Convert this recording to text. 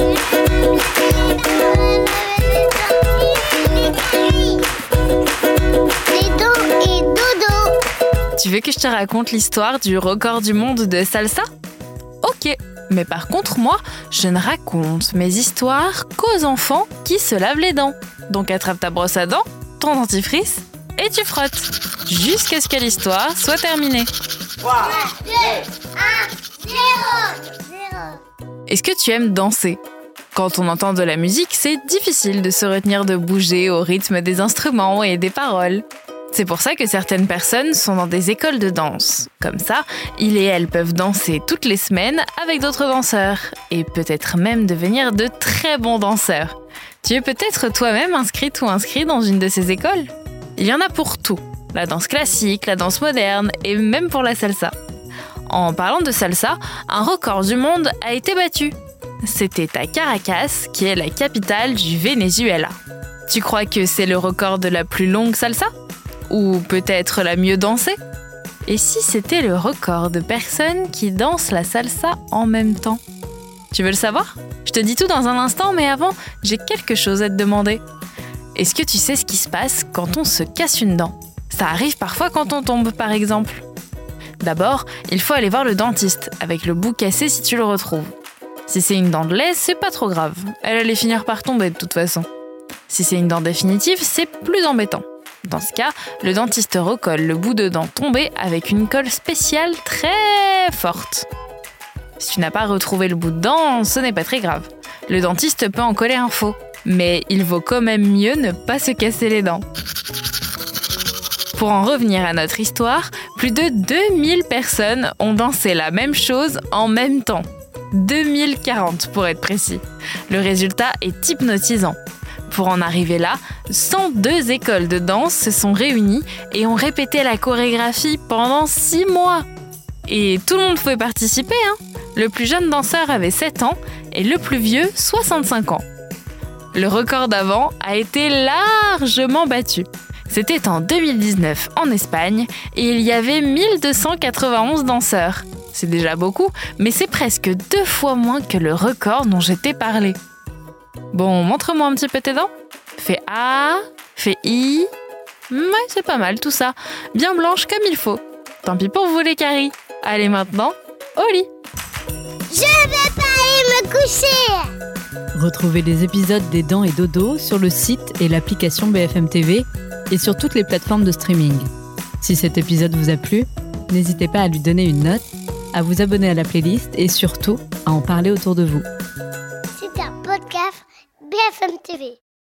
Et dodo. Tu veux que je te raconte l'histoire du record du monde de salsa ? Ok, mais par contre, moi, je ne raconte mes histoires qu'aux enfants qui se lavent les dents. Donc attrape ta brosse à dents, ton dentifrice et tu frottes, jusqu'à ce que l'histoire soit terminée. 3, 2, 1, 0. Est-ce que tu aimes danser ? Quand on entend de la musique, c'est difficile de se retenir de bouger au rythme des instruments et des paroles. C'est pour ça que certaines personnes sont dans des écoles de danse. Comme ça, ils et elles peuvent danser toutes les semaines avec d'autres danseurs et peut-être même devenir de très bons danseurs. Tu es peut-être toi-même inscrite ou inscrit dans une de ces écoles ? Il y en a pour tout, la danse classique, la danse moderne et même pour la salsa. En parlant de salsa, un record du monde a été battu. C'était à Caracas, qui est la capitale du Venezuela. Tu crois que c'est le record de la plus longue salsa ? Ou peut-être la mieux dansée ? Et si c'était le record de personnes qui dansent la salsa en même temps ? Tu veux le savoir ? Je te dis tout dans un instant, mais avant, j'ai quelque chose à te demander. Est-ce que tu sais ce qui se passe quand on se casse une dent ? Ça arrive parfois quand on tombe, par exemple. D'abord, il faut aller voir le dentiste, avec le bout cassé si tu le retrouves. Si c'est une dent de lait, c'est pas trop grave. Elle allait finir par tomber de toute façon. Si c'est une dent définitive, c'est plus embêtant. Dans ce cas, le dentiste recolle le bout de dent tombé avec une colle spéciale très forte. Si tu n'as pas retrouvé le bout de dent, ce n'est pas très grave. Le dentiste peut en coller un faux, mais il vaut quand même mieux ne pas se casser les dents. Pour en revenir à notre histoire, plus de 2000 personnes ont dansé la même chose en même temps. 2040 pour être précis. Le résultat est hypnotisant. Pour en arriver là, 102 écoles de danse se sont réunies et ont répété la chorégraphie pendant 6 mois. Et tout le monde pouvait participer, hein. Le plus jeune danseur avait 7 ans et le plus vieux 65 ans. Le record d'avant a été largement battu. C'était en 2019 en Espagne et il y avait 1291 danseurs. C'est déjà beaucoup, mais c'est presque 2 fois moins que le record dont j'ai parlé. Bon, montre-moi un petit peu tes dents. Fais A, fais I. Ouais, c'est pas mal tout ça. Bien blanche comme il faut. Tant pis pour vous les caries. Allez maintenant, au lit. Je vais pas aller me coucher. Retrouvez les épisodes des Dents et Dodo sur le site et l'application BFM TV et sur toutes les plateformes de streaming. Si cet épisode vous a plu, n'hésitez pas à lui donner une note, à vous abonner à la playlist et surtout à en parler autour de vous. C'est un podcast BFM TV.